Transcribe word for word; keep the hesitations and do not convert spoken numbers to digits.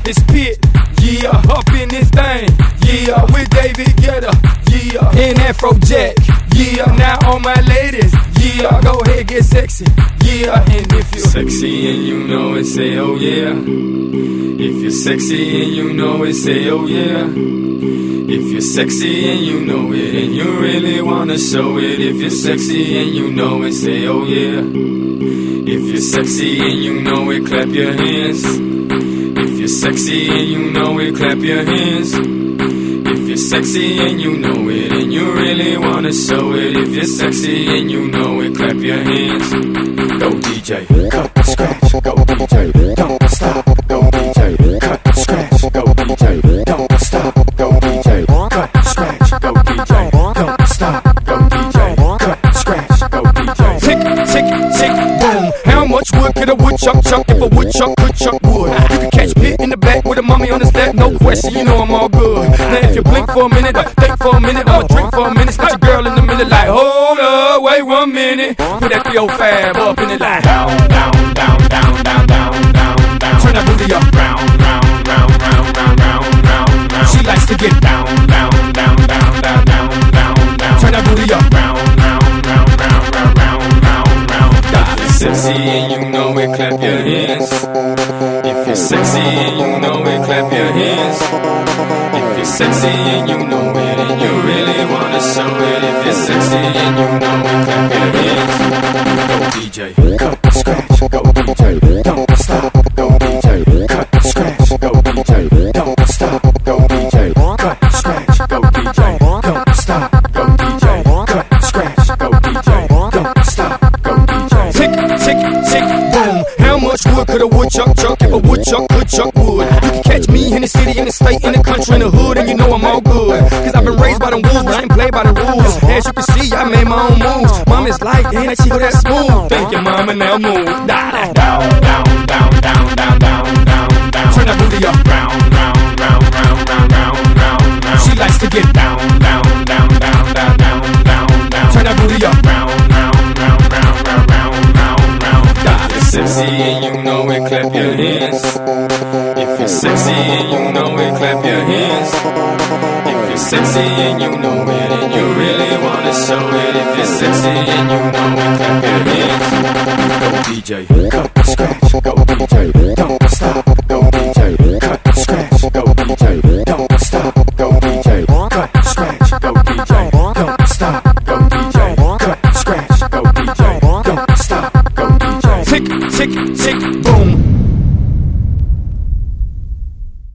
it's Pit, yeah, up in this thing, yeah, with David Guetta, yeah, and Afrojack, yeah, now all my ladies, yeah, go ahead, get sexy, yeah, and if you're sexy and you know it, say oh yeah. If you're sexy and you know it, say oh yeah. If you're sexy and you know it and you really wanna show it. If you're sexy and you know it, say oh yeah. If you're sexy and you know it, clap your hands. If you're sexy and you know it, clap your hands. If you're sexy and you know it and you really wanna show it. If you're sexy and you know it, clap your hands. Go D J, cut, scratch, go D J, don't stop, go D J, cut, scratch, go D J, don't stop, go D J, cut, scratch, go D J, don't stop, go D J, cut, scratch, go D J. Tick, tick, tick, boom. How much wood could a woodchuck chuck if a woodchuck could chuck wood? You can catch Pit in the back with a mommy on his lap, no question, you know I'm all good. Now if you blink for a minute, think for a minute, I'ma drink for a minute, snatch your girl in the middle like, hold up, wait one minute. Put that three oh five up in the line. Down, down, down, down, down, down, down, down. Turn that booty up. Round, round, round, round, round, round, round, round. She likes to get down, down, down, down, down, down, down, down. Turn that booty up. Round, round, round, round, round, round, round, round. If you're sexy and you know it, clap your hands. If you're sexy and you know it, clap your hands. If you're sexy and you know it and you really wanna show it. If you're sexy and you know it, clap your hands. Go D J, cut, scratch, go D J, don't stop, go D J, cut, scratch, go D J, don't stop, go D J, cut, scratch, go D J, don't stop, go D J, cut, scratch, go D J, don't stop, go D J. Tick, tick, tick, boom. How much wood could a woodchuck chuck if a woodchuck could chuck wood? You can catch me in the city, in the state, in the country, in the hood, and you know I'm all good. Cause I've been raised by them rules, but I ain't played by the rules. As you can see, I made my own moves. Mama's like, damn, that chico that smooth. Thank you, mama, now move. Da, da, down, down, down, down, down, down, down, down. Turn that booty up. Round, round, round, round, round, round, round, round. She likes to get down, down, down, down, down, down, down, down. Turn that booty up. Round, round, round, round, round, round, round, round. If you're sexy and you know it, clap your hands. If you're sexy and you know it, clap your hands. If you're sexy and you know it and you really wanna show it. If you're sexy and you know it, clap your hands. Go D J, cut, scratch, go D J, don't stop, go D J, cut, scratch, go D J, don't stop, go D J, cut, scratch, go D J, don't stop, go D J, cut, scratch, go D J, don't stop, go D J. Tick, tick, tick, boom.